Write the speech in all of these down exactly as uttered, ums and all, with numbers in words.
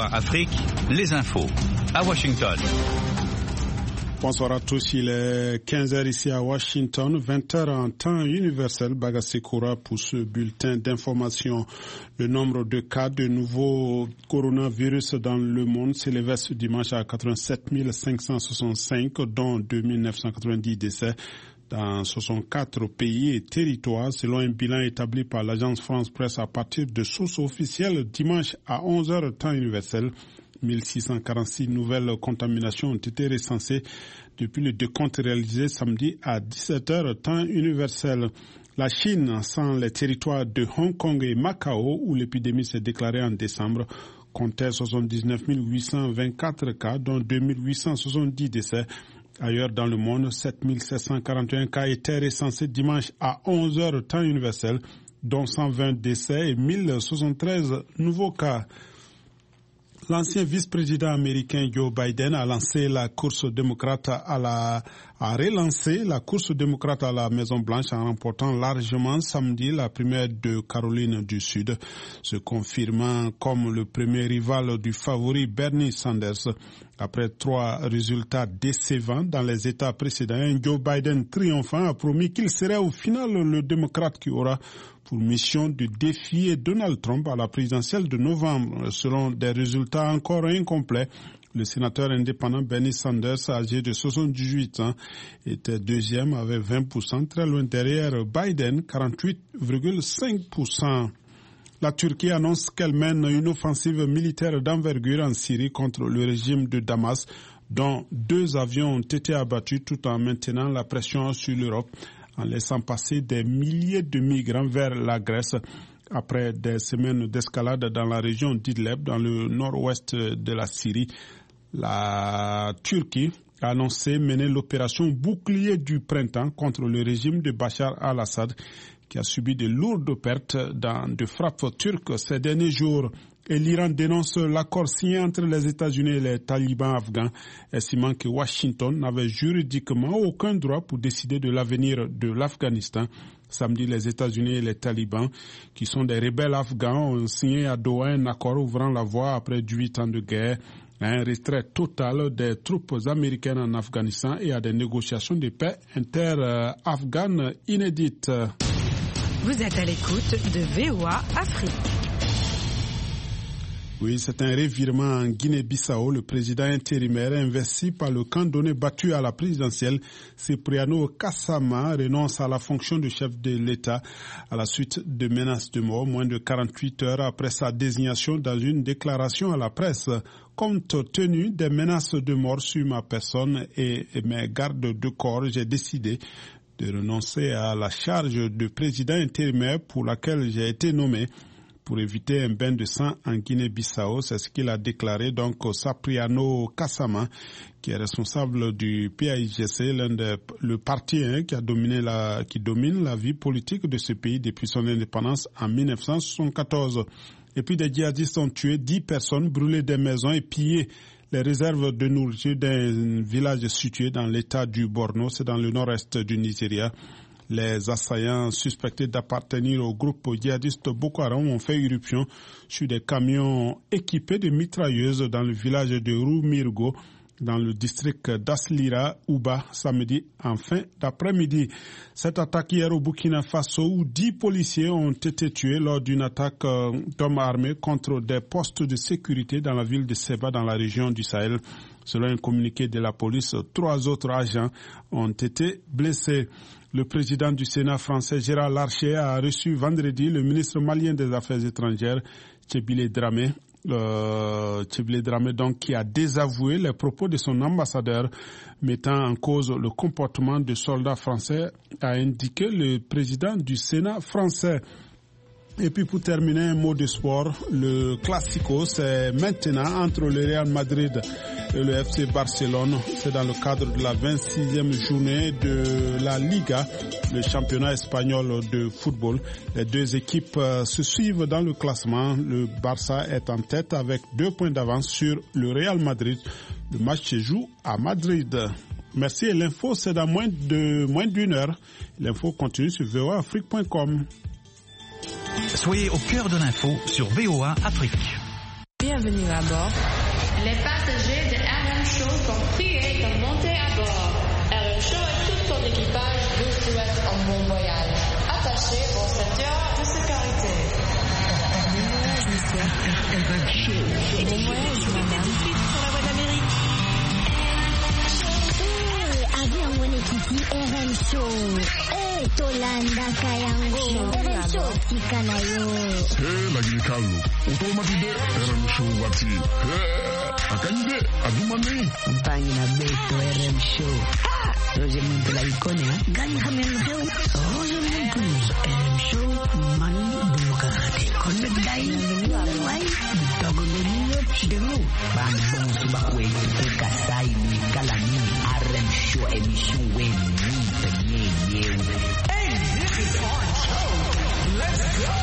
V O A Afrique, les infos à Washington. Bonsoir à tous, il est quinze heures ici à Washington, vingt heures en temps universel. Bagassi Koura pour ce bulletin d'information. Le nombre de cas de nouveaux coronavirus dans le monde s'élevait ce dimanche à quatre-vingt-sept mille cinq cent soixante-cinq, dont deux mille neuf cent quatre-vingt-dix décès dans soixante-quatre pays et territoires, selon un bilan établi par l'agence France Presse à partir de sources officielles dimanche à onze heures temps universel. mille six cent quarante-six nouvelles contaminations ont été recensées depuis le décompte réalisé samedi à dix-sept heures temps universel. La Chine, sans les territoires de Hong Kong et Macao, où l'épidémie s'est déclarée en décembre, comptait soixante-dix-neuf mille huit cent vingt-quatre cas, dont deux mille huit cent soixante-dix décès. Ailleurs dans le monde, sept mille sept cent quarante et un cas étaient recensés dimanche à onze heures temps universel, dont cent vingt décès et mille soixante-treize nouveaux cas. L'ancien vice-président américain Joe Biden a lancé la course démocrate à la, a relancé la course démocrate à la Maison-Blanche en remportant largement samedi la primaire de Caroline du Sud, se confirmant comme le premier rival du favori Bernie Sanders. Après trois résultats décevants dans les États précédents, Joe Biden triomphant a promis qu'il serait au final le démocrate qui aura pour mission de défier Donald Trump à la présidentielle de novembre. Selon des résultats encore incomplets, le sénateur indépendant Bernie Sanders, âgé de soixante-dix-huit ans, était deuxième avec vingt pour cent, très loin derrière Biden, quarante-huit virgule cinq pour cent. La Turquie annonce qu'elle mène une offensive militaire d'envergure en Syrie contre le régime de Damas, dont deux avions ont été abattus tout en maintenant la pression sur l'Europe, en laissant passer des milliers de migrants vers la Grèce. Après des semaines d'escalade dans la région d'Idlib, dans le nord-ouest de la Syrie, la Turquie a annoncé mener l'opération bouclier du printemps contre le régime de Bachar al-Assad, qui a subi de lourdes pertes dans de frappes turques ces derniers jours. Et l'Iran dénonce l'accord signé entre les États-Unis et les talibans afghans, estimant que Washington n'avait juridiquement aucun droit pour décider de l'avenir de l'Afghanistan. Samedi, les États-Unis et les talibans, qui sont des rebelles afghans, ont signé à Doha un accord ouvrant la voie après huit ans de guerre à un retrait total des troupes américaines en Afghanistan et à des négociations de paix inter-afghanes inédites. Vous êtes à l'écoute de V O A Afrique. Oui, c'est un revirement en Guinée-Bissau. Le président intérimaire investi par le camp donné battu à la présidentielle, Cipriano Kassama, renonce à la fonction de chef de l'État à la suite de menaces de mort, moins de quarante-huit heures après sa désignation dans une déclaration à la presse. Compte tenu des menaces de mort sur ma personne et mes gardes de corps, j'ai décidé de renoncer à la charge de président intérimaire pour laquelle j'ai été nommé, pour éviter un bain de sang en Guinée-Bissau. C'est ce qu'il a déclaré donc Cipriano Kassama, qui est responsable du P A I G C, l'un des, le parti hein, qui a dominé la, qui domine la vie politique de ce pays depuis son indépendance en mille neuf cent soixante-quatorze. Et puis des djihadistes ont tué dix personnes, brûlé des maisons et pillé les réserves de nourriture d'un village situé dans l'état du Borno, c'est dans le nord-est du Nigeria. Les assaillants suspectés d'appartenir au groupe djihadiste Boko Haram ont fait irruption sur des camions équipés de mitrailleuses dans le village de Roumirgo, dans le district d'Aslira, Ouba, samedi en fin d'après-midi. Cette attaque hier au Burkina Faso, où dix policiers ont été tués lors d'une attaque d'hommes armés contre des postes de sécurité dans la ville de Seba, dans la région du Sahel. Selon un communiqué de la police, trois autres agents ont été blessés. Le président du Sénat français, Gérard Larcher, a reçu vendredi le ministre malien des Affaires étrangères, Tchébile Dramé, euh, Tchébile Dramé donc, qui a désavoué les propos de son ambassadeur, mettant en cause le comportement de soldats français, a indiqué le président du Sénat français. Et puis pour terminer, un mot de sport. Le Classico, c'est maintenant entre le Real Madrid et le F C Barcelone. C'est dans le cadre de la vingt-sixième journée de la Liga, le championnat espagnol de football. Les deux équipes se suivent dans le classement. Le Barça est en tête avec deux points d'avance sur le Real Madrid. Le match se joue à Madrid. Merci. Et l'info, c'est dans moins de moins d'une heure. L'info continue sur v o a afrique point com. Soyez au cœur de l'info sur V O A Afrique. Bienvenue. Bienvenue à bord. Les passagers de R M Show sont priés de monter à bord. R M Show et tout son équipage vous souhaitent un bon voyage. Attachez vos ceintures de sécurité. Bon voyage, monsieur. R M Show. Bon voyage, madame. Sur la voie d'Amérique. Avion Wenekiti R M Show. Eh, Tolanda Kayango. R M Show Tikanayo. Eh, lagi ni Carlo. Utol matide R M Show wati. Eh, akanyide adumane. Mpangi na Beto R M Show. Ah, Roger Muntu la icone, ha? Gani hamen heu. Roger Muntu R M Show mani bukate. Connect dai. Wai. Dogo dulu chidemu. Bang bong subakwe ke kasai ni kalani R M Show emission wen ni penye yeu. Hey, this is our show. Let's go.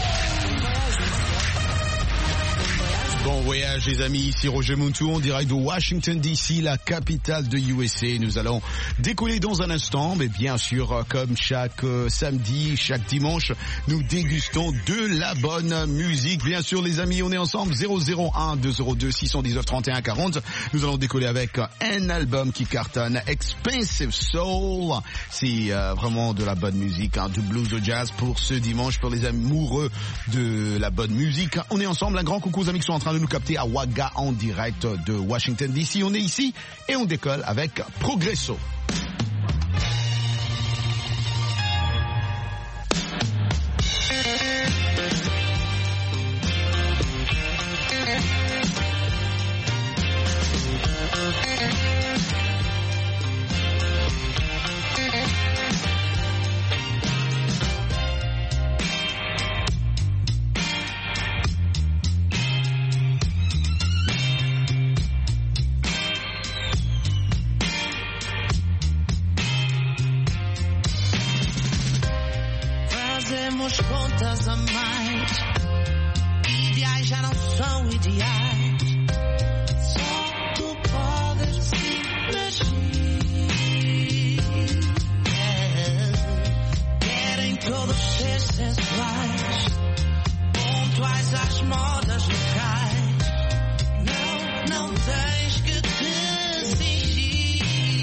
Bon voyage les amis, ici Roger Muntu en direct de Washington D C, la capitale de U S A. Nous allons décoller dans un instant, mais bien sûr comme chaque euh, samedi, chaque dimanche, nous dégustons de la bonne musique. Bien sûr les amis, on est ensemble zéro zéro un deux zéro deux six un neuf trente et un quarante. Nous allons décoller avec un album qui cartonne, Expensive Soul. C'est euh, vraiment de la bonne musique, hein, du blues, de jazz pour ce dimanche, pour les amoureux de la bonne musique. On est ensemble, un grand coucou aux amis qui sont en train de nous capter à Ouaga en direct de Washington D C. On est ici et on décolle avec Progresso. Fazemos contas a mais. Ideais já não são ideais. Só tu podes imagir. Querem todos ser sensuais, pontuais às modas locais. Não, não tens que te exigir.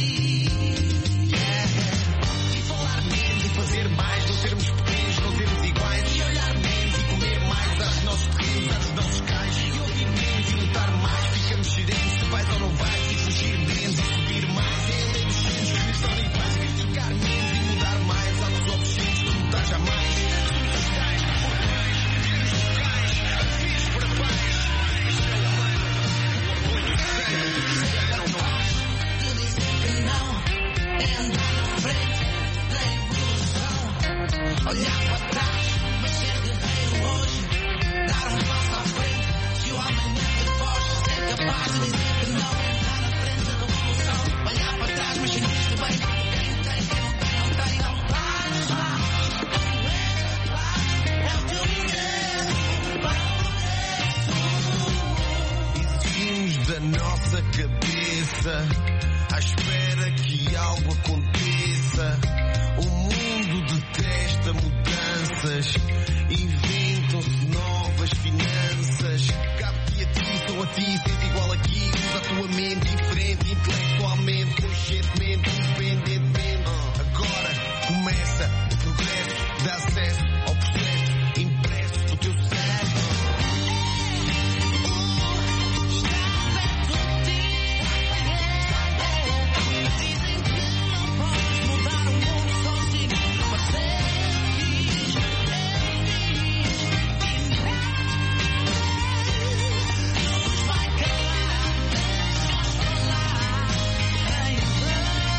E falar menos e fazer mais, não sermos pequenos, não sermos iguais. E olhar menos e comer mais aos nossos terrenos, aos nossos cais. E ouvir menos e lutar mais, ficamos serenos. Se vais ou não vais, e fugir menos e subir mais. É a lei dos centros que estão iguais. Criticar menos e mudar mais. Há os obscenos que mudar jamais. Somos cais, portais, filhos locais, filhos para pais. Isto é o plano, o orgulho que disseram não. Te dizer que não é andar na frente da evolução. Olhar para trás, mas ser guerreiro hoje. Dar um passo à frente. Se o amanhã te foge, ser capaz de dizer que não é andar na frente da revolução. Olhar para trás, mas sentir-te bem. Quem tem, quem não tem, não tem, não faz lá. É o teu ingresso para o exigimos da nossa cabeça, à espera que algo aconteça. O mundo detesta mudanças, inventam-se novas finanças. Cabe-te a ti, só a ti, ser igual aqui. Usa a tua mente diferente, intelectualmente, conscientemente, independentemente. Agora começa o progresso, dá acesso ao processo impresso no teu cérebro. Está perto de ti. Dizem que não podes mudar o mundo sozinho, mas ser feliz, é feliz. Nos vai calar, deixa-nos falar em vão.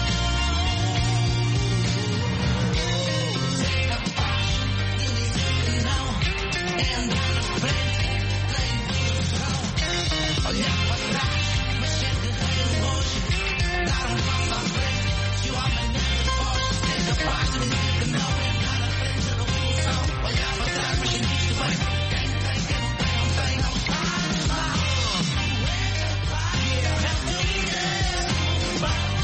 Ser capaz de dizer que não é andar na frente da evolução. Olhar para trás, mas ser guerreiro hoje. Dar um passo à frente, se o amanhã te foge. Ser capaz de dizer que não é andar na frente da revolução. Olhar para trás, mas sentir-te bem. Quem tem, quem não tem, não tem, não faz mal. É o teu ingresso para o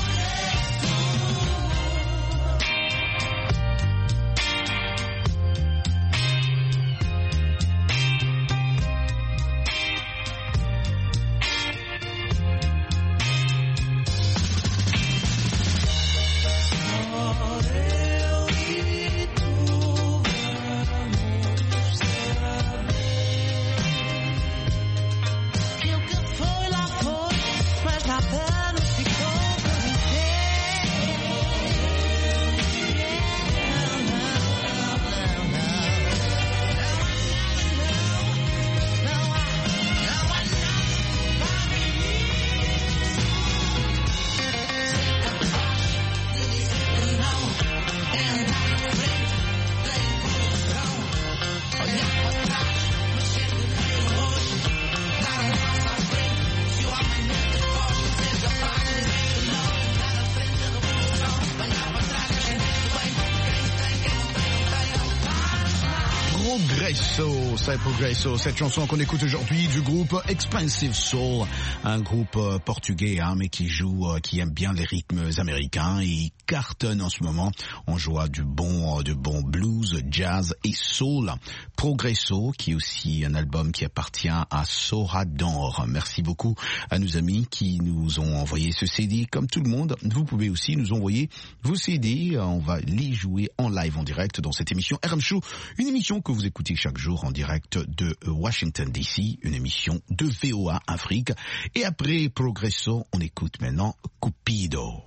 Progresso, c'est Progresso, cette chanson qu'on écoute aujourd'hui du groupe Expensive Soul, un groupe euh, portugais hein, mais qui joue, euh, qui aime bien les rythmes américains et il cartonne en ce moment. On joue à du bon, euh, du bon blues, jazz et soul. Progresso, qui est aussi un album qui appartient à Sorador. Merci beaucoup à nos amis qui nous ont envoyé ce C D. Comme tout le monde, vous pouvez aussi nous envoyer vos C D. On va les jouer en live, en direct dans cette émission R M Show, une émission que vous écoutez chaque jour en direct de Washington D C, une émission de V O A Afrique. Et après Progresso, on écoute maintenant Cupido.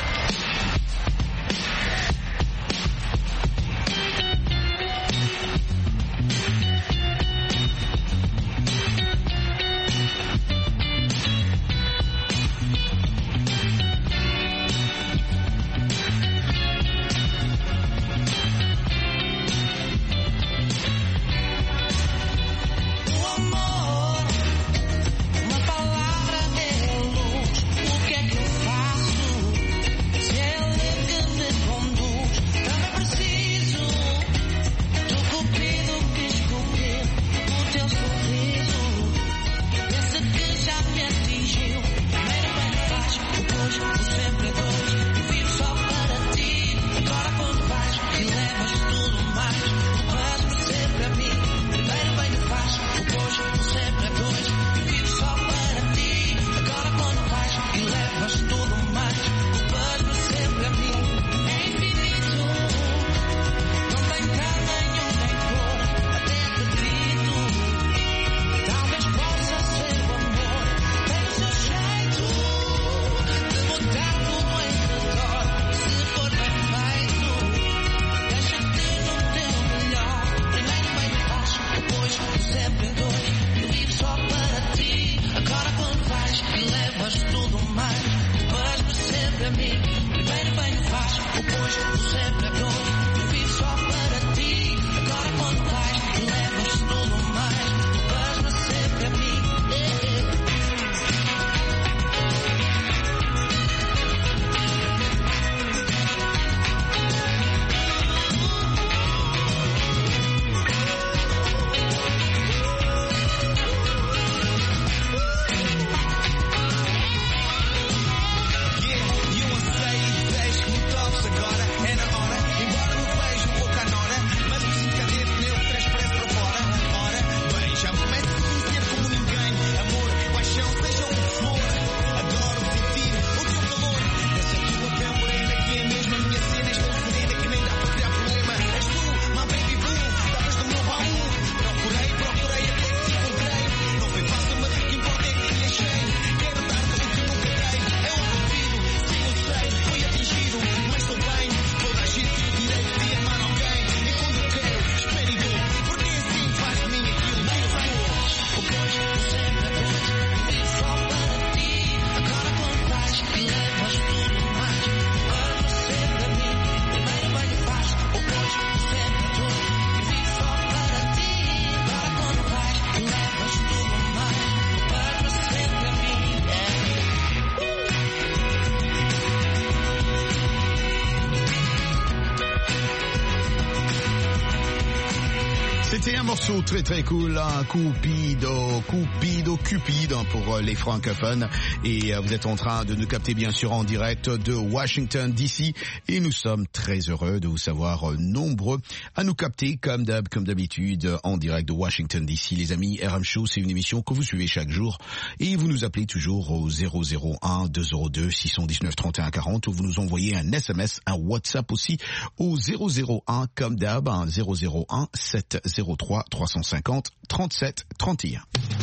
C'était un morceau très très cool, hein, Cupido, Cupido, Cupid pour les francophones. Et vous êtes en train de nous capter bien sûr en direct de Washington D C. Et nous sommes très heureux de vous savoir nombreux à nous capter comme d'hab, comme d'habitude en direct de Washington D C. Les amis, R M Show, c'est une émission que vous suivez chaque jour. Et vous nous appelez toujours au zéro zéro un deux zéro deux six un neuf trente et un quarante ou vous nous envoyez un S M S, un WhatsApp aussi au zéro zéro un comme d'hab, un zéro zéro un sept zéro trois trois cent cinquante trente-sept trente et un.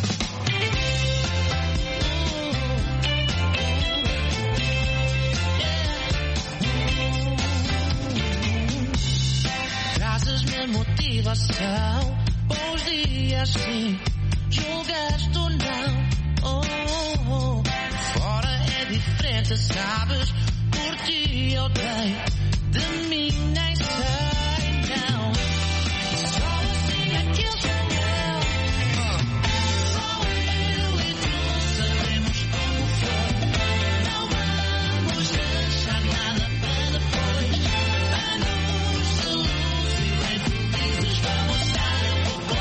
Trazes-me motivação, bons dias sim, julgaste ou não, oh, oh, oh. Fora é diferente, sabes, por ti eu dei, de mim nem sei, não. Só assim é que eu sou eu, só eu e tu sabemos como foi, não vamos deixar nada para depois, anos de luz e bem felizes vamos dar, eu vou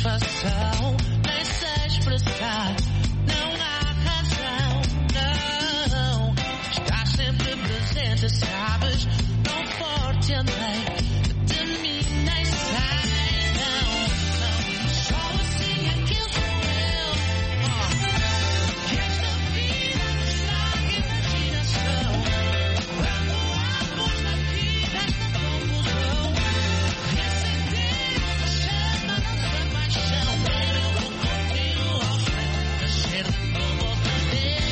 satisfação, nem sei expressar, não há razão, não. Estás sempre presente, sabes, tão forte andei, de mim nem sei, não, não. Só assim é que eu sou eu, oh. Que esta vida me estraga imaginação, quando há pôs na vida esta confusão, reacender essa chama, nossa paixão, eu vou contigo ao céu, nascer de novo outra vez.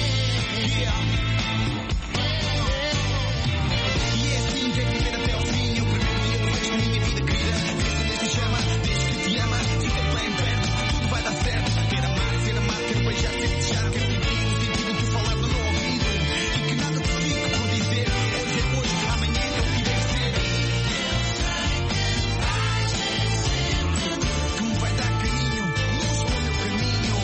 E é assim que é viver até ao fim. Eu primeiro e eu vejo minha vida querida. Desde que te chama, desde que te ama, fica bem perto, tudo vai dar certo. Quero amar, ser amado, quero beijar, ser desejar, quero viver no sentido que falar no ouvido. E que nada te fique por dizer. Hoje é hoje, amanhã é o que deve ser. Que me vai dar carinho, luz para o meu caminho.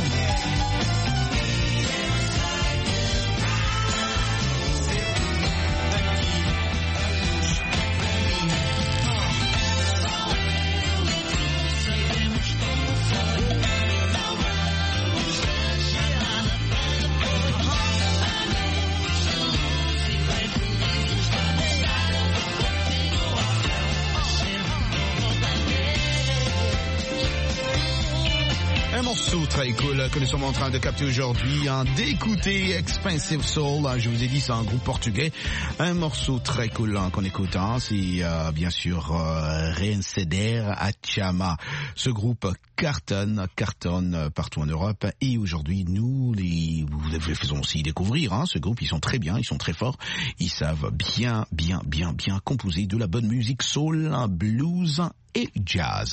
Un morceau très cool que nous sommes en train de capter aujourd'hui, hein, d'écouter Expensive Soul, hein, je vous ai dit c'est un groupe portugais, un morceau très cool hein, qu'on écoute, hein, c'est euh, bien sûr euh, Reacender a Chama. Ce groupe cartonne, cartonne partout en Europe et aujourd'hui nous les, vous les faisons aussi découvrir, hein, ce groupe, ils sont très bien, ils sont très forts, ils savent bien, bien, bien, bien composer de la bonne musique soul, blues et jazz.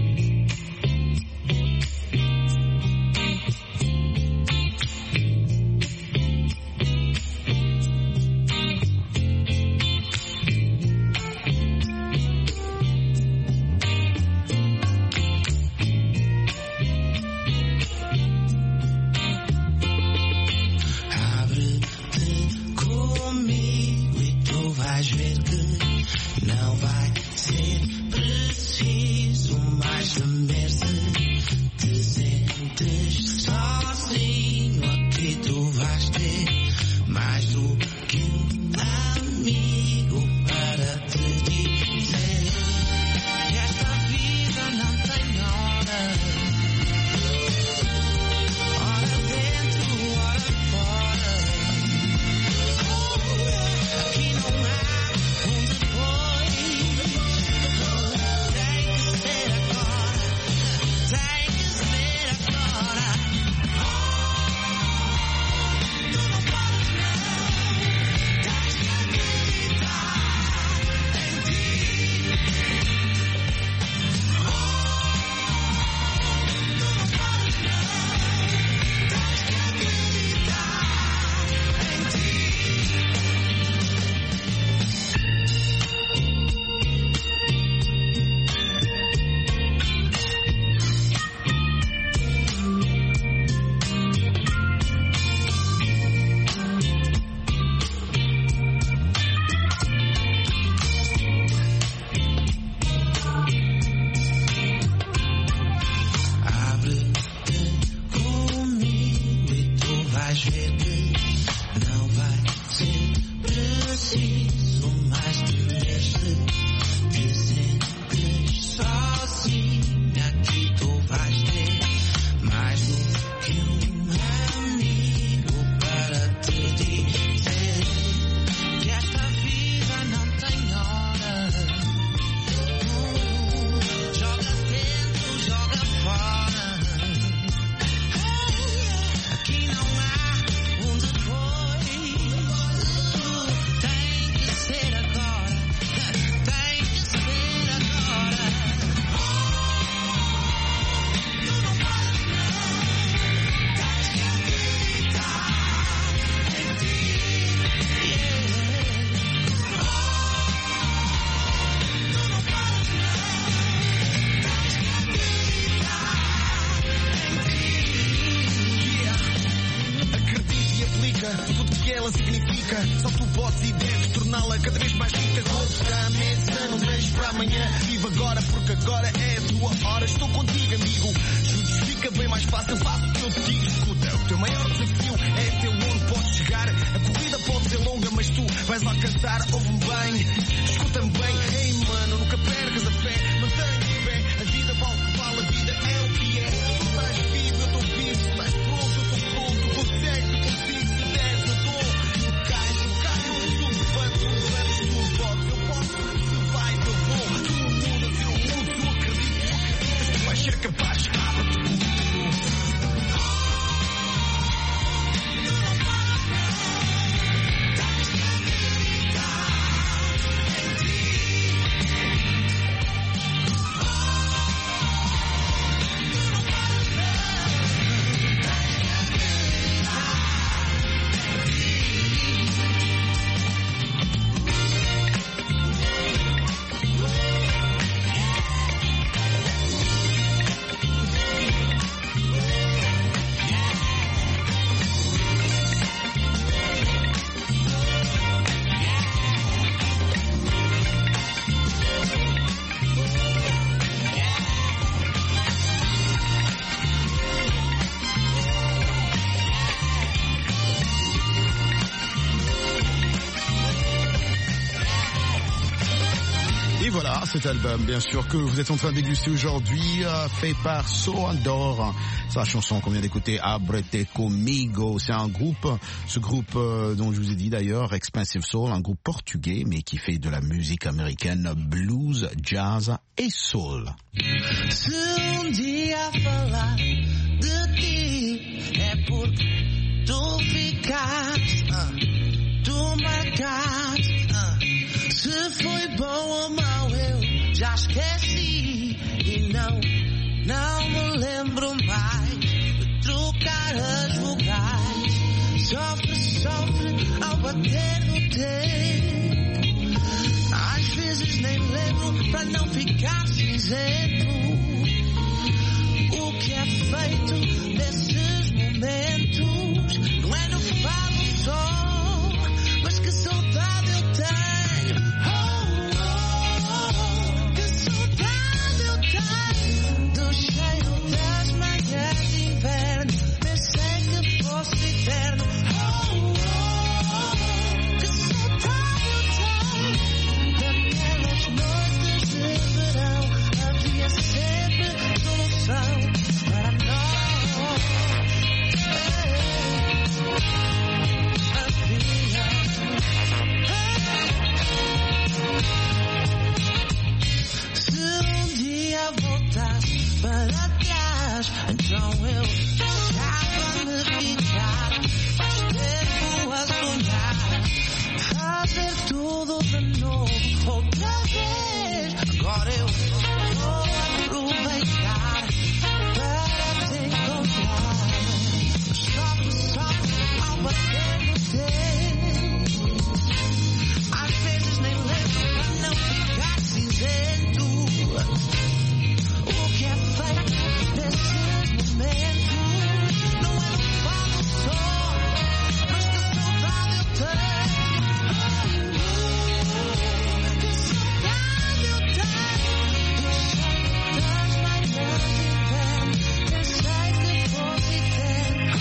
Abre-te comigo e tu vais ver que não vai ser preciso mais temer-se. Te sentes sozinho, aqui tu vais ter mais do que um amigo para te dizer que esta vida não tem hora, hora dentro, hora fora. Aqui não há um depois, tem que ser agora, tem que ser agora. Tu não podes não, tens que acreditar em ti. Tu não podes não, tens que acreditar em ti. Abre-te comigo e tu vais ver que não vai ser preciso mais temer-se. Te sentes sozinha, aqui tu vais ter mais do que um amigo para te dizer que esta vida não tem hora. Uh, joga dentro, joga fora. Aqui não há um depois. Uh, tem que ser agora, tem que ser agora. Tu não podes não, tens que acreditar em ti. Tu não podes não, tens que acreditar em ti. Acredita e aplica tudo que ela significa. Só tu podes e deves torná-la cada vez mais rica. Corpo da mesa, não deixes para para amanhã. Vive agora porque agora é a tua hora. Estou contigo, amigo. Juntos fica bem mais fácil. Faço o que eu te digo. Escuta, o teu maior desafio é até onde podes chegar. A corrida pode ser longa, mas tu vais alcançar. Ouve-me bem, escuta-me bem. Ei, mano, nunca percas a fé. Mantém-te de pé. A vida vale o que vale. A vida é o que é. Tu estás vivo, eu estou vivo. Tu estás pronto, eu estou pronto. Consegues, eu consigo. Se deres, eu dou. Tu cais, eu caio. Tu levantas, tu levantas, tu podes. Eu posso. Tu vais, eu vou. Tu não mudas, eu mudo. Tu acreditas, tu acreditas. Tu vais ser capaz. Abre-te. Cet album, bien sûr, que vous êtes en train de déguster aujourd'hui, euh, fait par So Andor. C'est la chanson qu'on vient d'écouter, Abrete Comigo. C'est un groupe, ce groupe euh, dont je vous ai dit d'ailleurs, Expensive Soul, un groupe portugais, mais qui fait de la musique américaine, blues, jazz et soul. Se um dia falar de ti, é porque tu ficaste, uh, tu marcaste, uh, se foi bom ou mau eu já esqueci e não, não me lembro mais de trocar as vogais. Sofre, sofre ao bater no tempo. Às vezes nem lembro para não ficar cinzento. O que é feito desses momentos não é no falo só, mas que saudade eu tenho. Oh, oh, oh, que saudade eu tenho do cheiro das manhãs de inverno. Pensei que fosse eterno. Oh, oh, oh, que saudade eu tenho daquelas noites de verão. Havia sempre solução para nós. Se um dia voltasse para trás, então eu deixava-me ficar mais tempo a sonhar, fazer tudo de novo outra vez. Agora eu vou aproveitar para te encontrar. Mas sofre, sofre ao bater no tempo. Às vezes nem lembro para não ficar cinzento. O que é feito desses momentos não é um falo só, mas que saudade eu tenho. Que saudade eu tenho do cheiro das manhãs de inverno. Pensei que fosse eterno.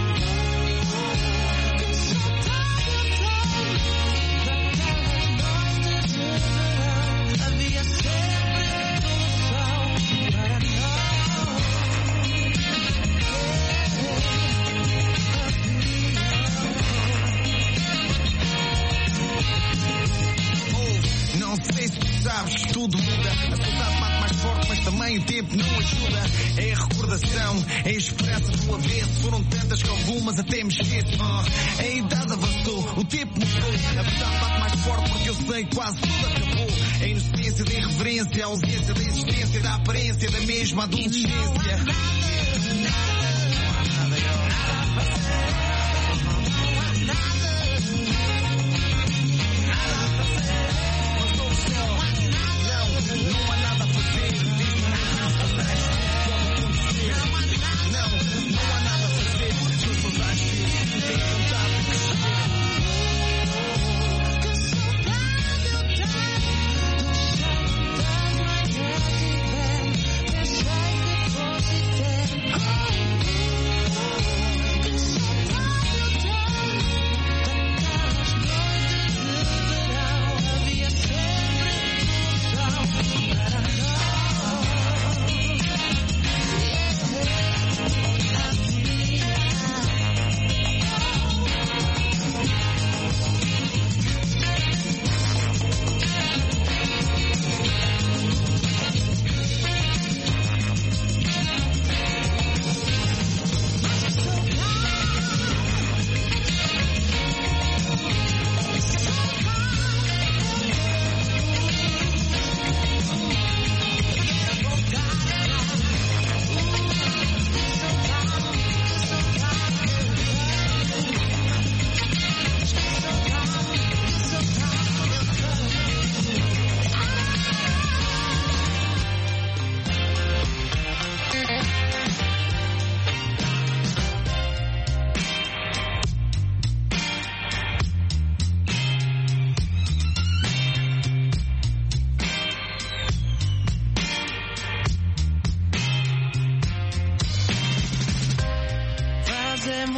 Que saudade eu tenho daquelas noites de verão. Havia sempre solução para nós. Oh, não sei se tu sabes, tudo muda. A saudade bate mais forte, mas também o tempo não ajuda. É a recordação, é a esperança do avesso. Foram tantas que algumas até me esqueço. Uh, a idade avançou, o tempo mudou. A verdade bate mais forte porque eu sei que quase tudo acabou. A inocência da irreverência, a ausência da existência, da aparência da mesma adolescência. Não há nada a fazer, diz-me não, saudades pode acontecer. Não, não há nada a fazer, sou saudades que tenho vontade de crescer. Que saudade eu tenho do cheiro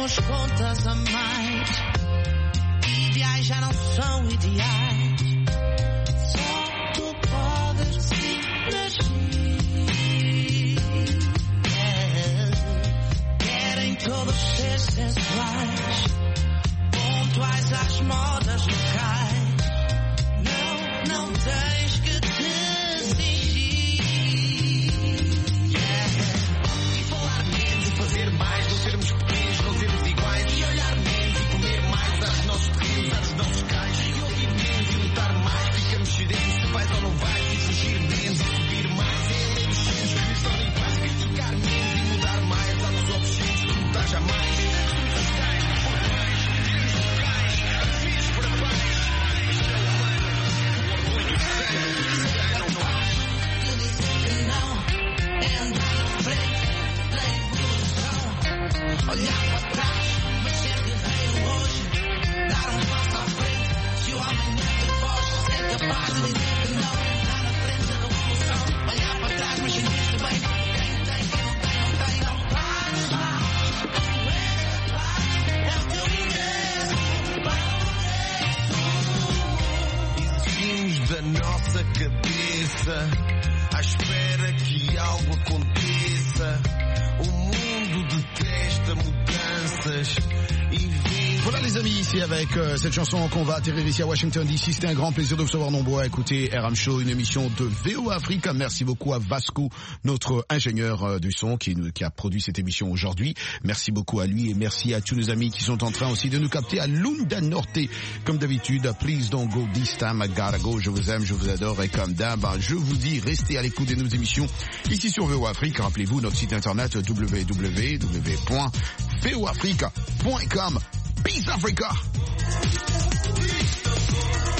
fazemos contas a mais. Ideais já não são ideais. Só tu podes decidir. Yeah. Querem todos ser sensuais, pontuais às modas locais. Não, não tens que te fingir. Yeah. E falar menos e fazer mais, não sermos pequenos, não sermos iguais. E olhar menos e comer mais, usar os nossos terrenos, usar os nossos cais. E ouvir menos e lutar mais, ficamos sedentos, se vais ou não vais. E fugir menos e subir mais, é ler os sonhos que nos tornem paz. Criticar menos e mudar mais, dar os objetos que lutar jamais. Olhar para trás, mas ser guerreiro hoje, dar um passo à frente. Se o amanhã te foge, ser capaz de dizer que não. Dar na frente da revolução, olhar para trás, mas sentir-se bem. Quem tem, quem não tem, não tem, não pares lá. É o teu ingresso. Existimos da nossa cabeça, à espera que algo aconteça. O mundo detesta mudanças e vem... Voilà les amis, ici avec euh, cette chanson qu'on va atterrir ici à Washington D C. C'était un grand plaisir de vous recevoir nombreux à écouter R M Show, une émission de V O A Afrique. Merci beaucoup à Vasco, notre ingénieur euh, du son qui, nous, qui a produit cette émission aujourd'hui. Merci beaucoup à lui et merci à tous nos amis qui sont en train aussi de nous capter à Lunda Norte. Comme d'habitude, please don't go this time, I gotta go. Je vous aime, je vous adore et comme d'hab, je vous dis, restez à l'écoute de nos émissions ici sur V O A Afrique. Rappelez-vous notre site internet w w w point v o afrique point com. Peace Africa!